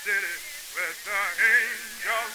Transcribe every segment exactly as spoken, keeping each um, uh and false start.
city with the angels.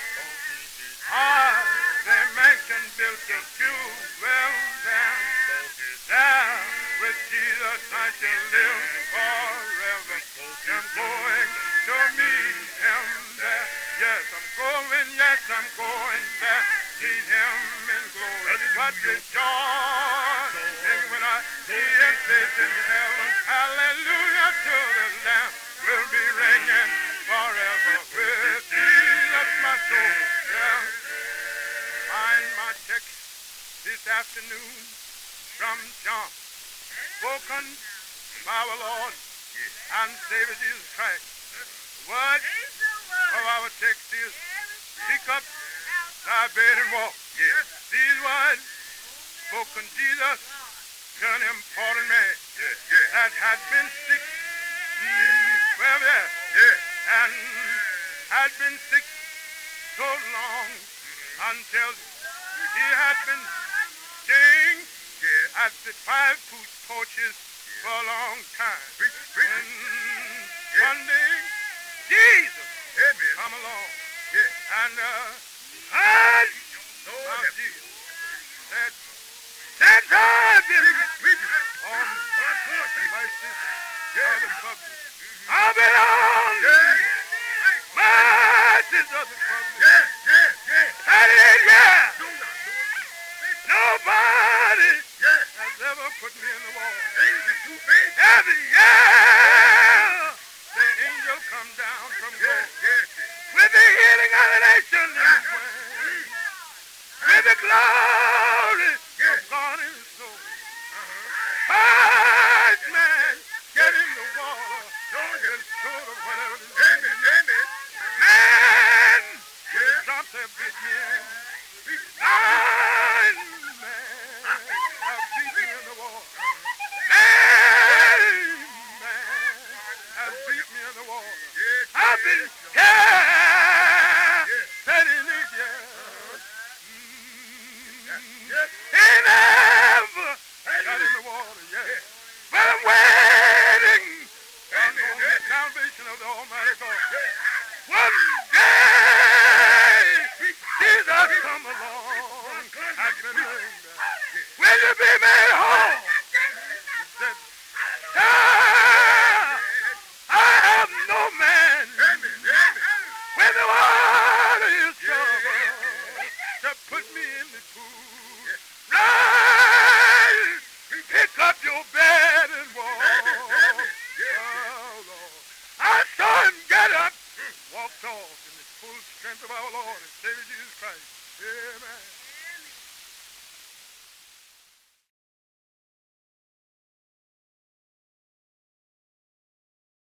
Ah, the mansion built a few well down. There with Jesus I shall live forever. I'm going to meet him there. Yes, I'm going, yes, I'm going there. Meet him in glory. What is joy when I see him face in heaven. Hallelujah to the Lamb will be ringing forever with Jesus, my soul. Yeah. Find my text this afternoon from John, spoken by our Lord and Savior Jesus Christ. The word of our text is, pick up thy bed and walk. Yes. These words spoken Jesus to an important man yes. Yes. that had been sick, mm, well, yes, yes. and had been sick so long until he had been staying yes. at the five food porches yes. for a long time. Preach, preach. And yes. one day, Jesus Amen. come along yes. and uh, heard oh, yes. Jesus said, that God is on mercy of the public. I belong yes. mercies of the public. Yes, yes, yes. That is, yeah. Nobody yes. has ever put me in the wall. Every year, the angel come down from God yes, yes. with the healing of the nation in his wings, with the glory yes. of God in his soul. Uh-huh. First man, get in the water, get short of whatever it is. Amen, amen. Man, yes. drop their big men. Nine men have beat me in the water. Nine men have beat me in the water. Yes. I've been yeah, thirty years. Yes. He never got in the water yet. Yes. But I'm waiting on the salvation of the Almighty God. Yes. One day, Jesus come along. I've been waiting. Will you be made whole? He said, ah, I have no man when the water is troubled to put me in the pool. Rise, pick up your bed and walk. Oh, Lord. I saw him get up, walked off in the full strength of our Lord and Savior Jesus Christ. Amen.